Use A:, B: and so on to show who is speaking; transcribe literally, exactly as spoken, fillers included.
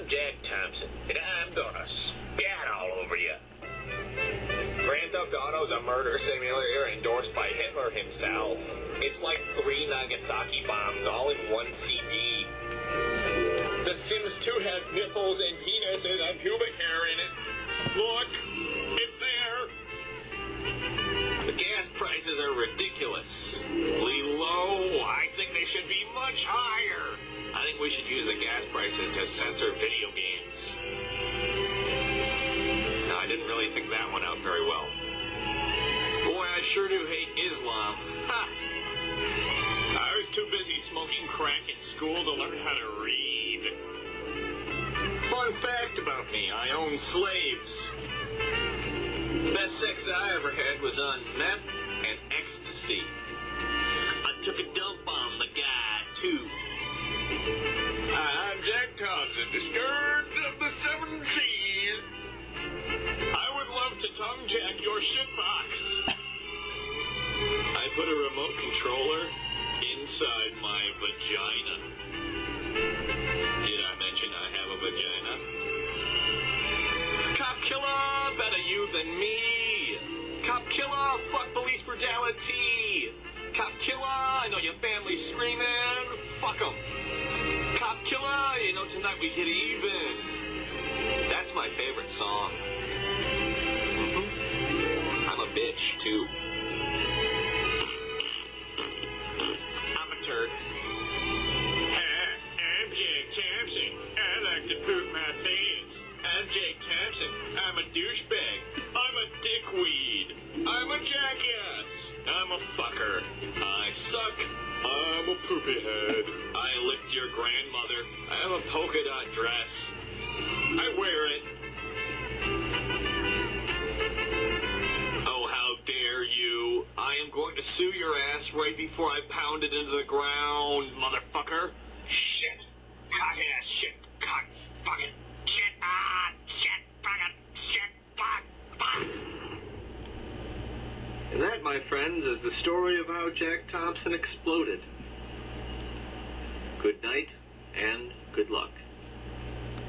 A: I'm Jack Thompson, and I'm gonna spat all over you. Grand Theft Auto is a murder simulator endorsed by Hitler himself. It's like three Nagasaki bombs all in one C D. The Sims two has nipples and penises and pubic hair in it. Look, it's there. The gas prices are ridiculously low. I think they should be much higher. I think we should use the gas prices to censor video games. No, I didn't really think that one out very well. Boy, I sure do hate Islam. Ha! I was too busy smoking crack in school to learn how to read. Fun fact about me, I own slaves. Best sex I ever had was on meth and ecstasy. I took a dump on the guy, too. Hi, I'm Jack Thompson, the scourge of the seven seas. I would love to tongue jack your shitbox. I put a remote controller inside my vagina. Did I mention I have a vagina? Cop killer, better you than me. Cop killer, fuck police brutality. Cop killer, I know your family's screaming. Fuck 'em. Cop killer, you know tonight we get even. That's my favorite song. Mm-hmm. I'm a bitch, too. I'm a turd. Hi, I'm Jack Thompson. I like to poop my pants. I'm Jack Thompson. I'm a douchebag. I'm a dickweed. I'm a jackass. I'm a fucker. I suck. I'm a poopy head. I licked your grandmother. I have a polka dot dress. I wear it. Oh, how dare you. I am going to sue your ass right before I pound it into the ground, motherfucker. Shit. Cock ass shit. Cock fucking shit. Ah, shit. Fucking shit. Fuck. Fuck.
B: And that, my friends, is the story of how Jack Thompson exploded. Good night, and good luck.